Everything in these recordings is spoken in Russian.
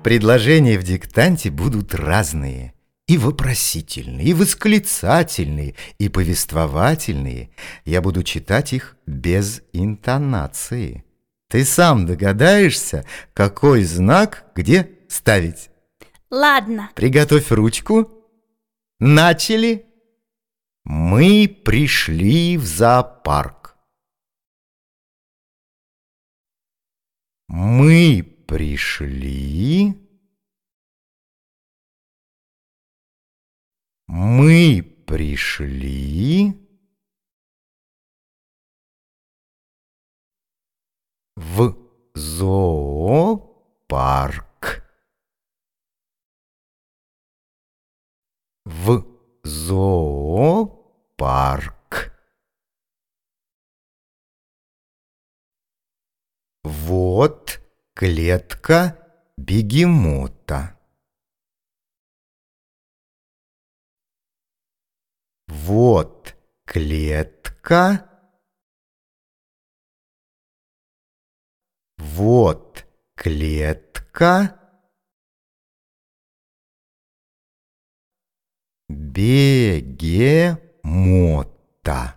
Предложения в диктанте будут разные. И вопросительные, и восклицательные, и повествовательные. Я буду читать их без интонации. Ты сам догадаешься, какой знак где ставить. Ладно. Приготовь ручку. Начали. Мы пришли в зоопарк. Мы пришли. Мы пришли в зоопарк. В зоопарк. Вот клетка бегемота. Вот клетка. Вот клетка бегемота.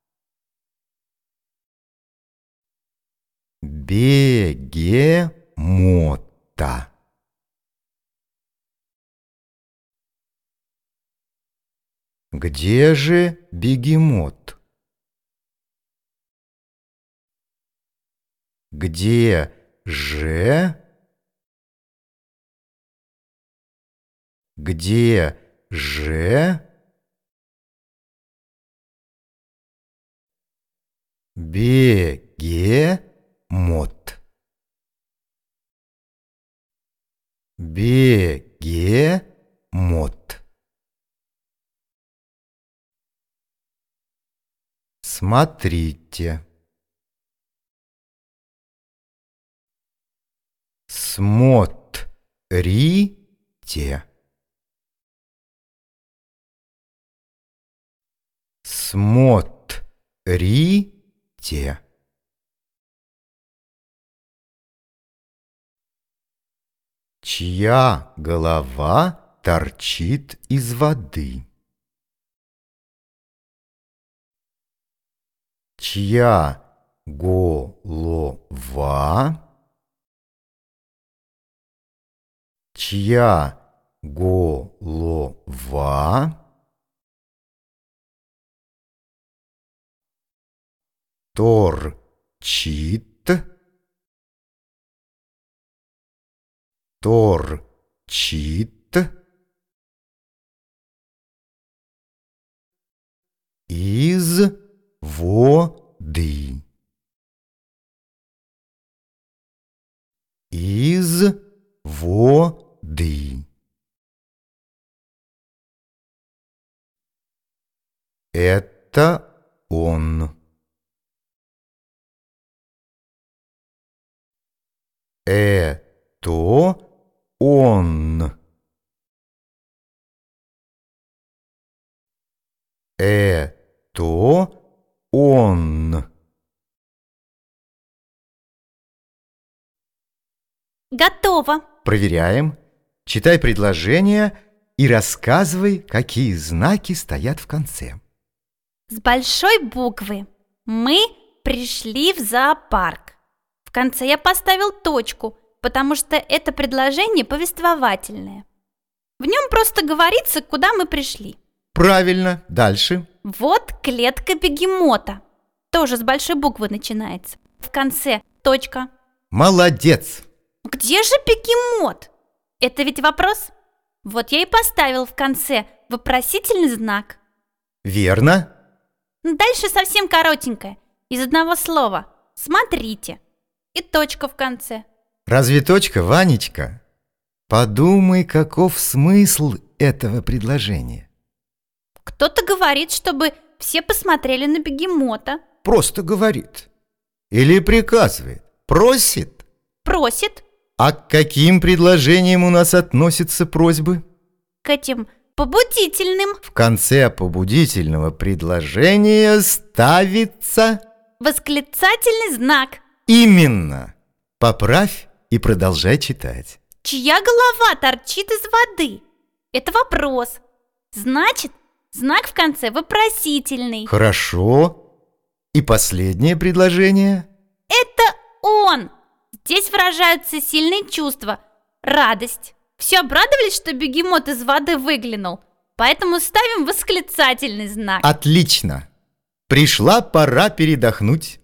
Бегемота. Где же бегемот? Где же? Где же бегемот? Бегемот. Смотрите. Смотрите. Смотрите. Чья голова торчит из воды? Чья голова? Чья голова торчит? Торчит из воды. Из воды. Это он. Это он. Это он. Готово. Проверяем. Читай предложение и рассказывай, какие знаки стоят в конце. С большой буквы. Мы пришли в зоопарк. В конце я поставил точку, потому что это предложение повествовательное. В нем просто говорится, куда мы пришли. Правильно. Дальше. Вот клетка бегемота. Тоже с большой буквы начинается. В конце точка. Молодец. Где же бегемот? Это ведь вопрос? Вот я и поставил в конце вопросительный знак. Верно. Дальше совсем коротенькое, из одного слова. Смотрите. И точка в конце. Разве точка, Ванечка? Подумай, каков смысл этого предложения. Кто-то говорит, чтобы все посмотрели на бегемота. Просто говорит. Или приказывает. Просит. Просит. А к каким предложениям у нас относятся просьбы? К этим побудительным. В конце побудительного предложения ставится Восклицательный знак. именно. Поправь и продолжай читать. Чья голова торчит из воды? Это вопрос. Значит, знак в конце вопросительный. Хорошо. И последнее предложение? Это он. Здесь выражаются сильные чувства. Радость. Все обрадовались, что бегемот из воды выглянул. Поэтому ставим восклицательный знак. Отлично. Пришла пора передохнуть.